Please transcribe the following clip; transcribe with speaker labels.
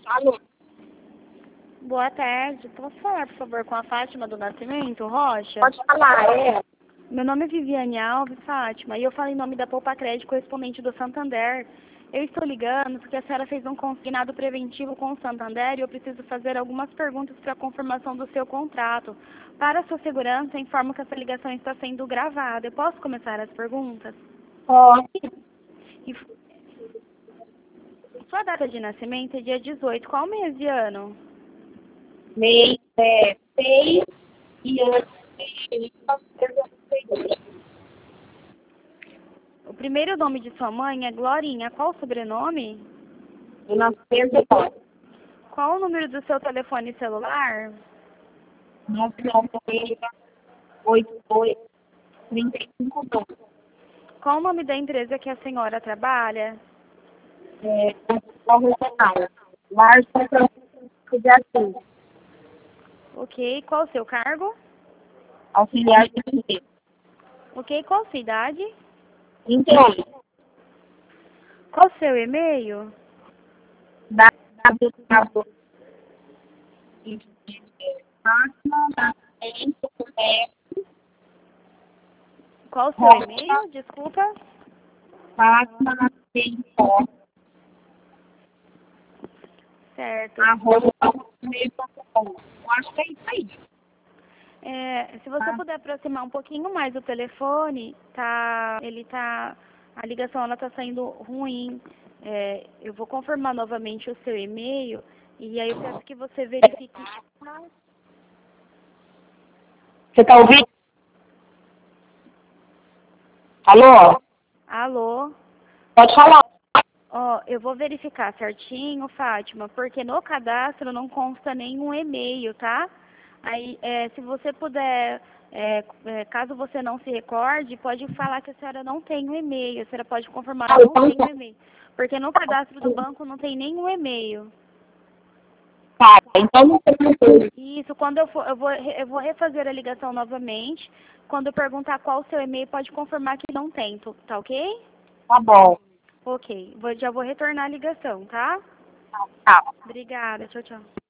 Speaker 1: Alô?
Speaker 2: Boa tarde. Posso falar, por favor, com a Fátima do Nascimento Rocha?
Speaker 1: Pode falar,
Speaker 2: Meu nome é Viviane Alves, Fátima, e eu falo em nome da Poupa Crédito, correspondente do Santander. Eu estou ligando porque a senhora fez um consignado preventivo com o Santander e eu preciso fazer algumas perguntas para a confirmação do seu contrato. Para a sua segurança, informo que essa ligação está sendo gravada. Eu posso começar as perguntas?
Speaker 1: Pode.
Speaker 2: E sua data de nascimento é dia 18. Qual mês de ano?
Speaker 1: Mês 6 e ano.
Speaker 2: O primeiro nome de sua mãe é Glorinha. Qual o sobrenome?
Speaker 1: Eu nasci agora.
Speaker 2: Qual o número do seu telefone celular?
Speaker 1: 996-82-3512.
Speaker 2: Qual o nome da empresa que a senhora trabalha?
Speaker 1: Qual regional? Larson Francisco de Assis.
Speaker 2: Ok. Qual o seu cargo?
Speaker 1: Auxiliar de engenheiro.
Speaker 2: Ok. Qual a sua idade?
Speaker 1: 38.
Speaker 2: Qual o seu e-mail?
Speaker 1: www.
Speaker 2: Qual o seu e-mail? Desculpa. Certo.
Speaker 1: @gmail.com. Eu acho que é isso aí.
Speaker 2: Se você puder aproximar um pouquinho mais o telefone, tá? A ligação ela tá saindo ruim. Eu vou confirmar novamente o seu e-mail e aí eu peço que você verifique.
Speaker 1: Você está ouvindo? Alô?
Speaker 2: Alô?
Speaker 1: Pode falar.
Speaker 2: Ó, eu vou verificar certinho, Fátima, porque no cadastro não consta nenhum e-mail, tá? Aí, se você puder, caso você não se recorde, pode falar que a senhora não tem um e-mail. A senhora pode confirmar que não tem um e-mail. Porque no cadastro do banco não tem nenhum e-mail.
Speaker 1: Tá, então não tem.
Speaker 2: Isso, quando eu vou refazer a ligação novamente. Quando eu perguntar qual o seu e-mail, pode confirmar que não tem, tá ok?
Speaker 1: Tá bom.
Speaker 2: Ok, já vou retornar a ligação, tá?
Speaker 1: Tá.
Speaker 2: Obrigada, tchau, tchau.